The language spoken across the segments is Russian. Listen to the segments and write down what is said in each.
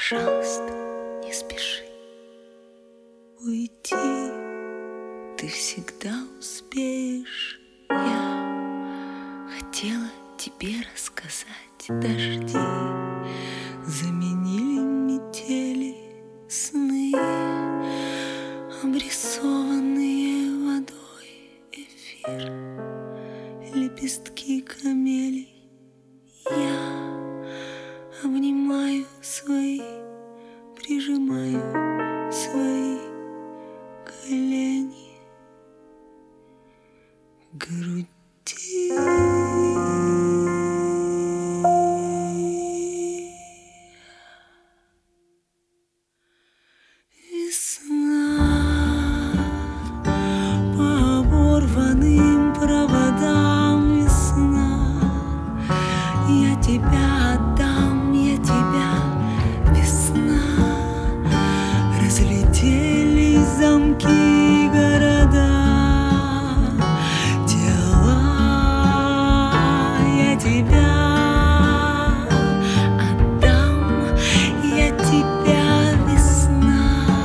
пожалуйста, не спеши. Уйти ты всегда успеешь. Я хотела тебе рассказать. Дожди заменили метели, сны, обрисованные водой, эфир, лепестки камелий. Я обнимаю свои, прижимаю свои колени к груди. Весна по оборванным проводам, весна, я тебя отдам, я тебя, весна. Разлетелись замки и города, тела, я тебя отдам, я тебя, весна.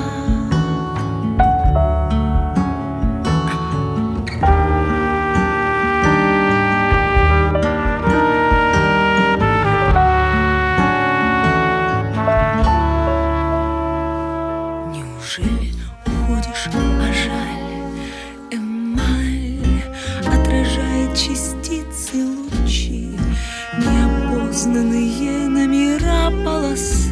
Неужели уходишь, а жаль? Эмаль отражает частицы лучи, неопознанные номера полосы.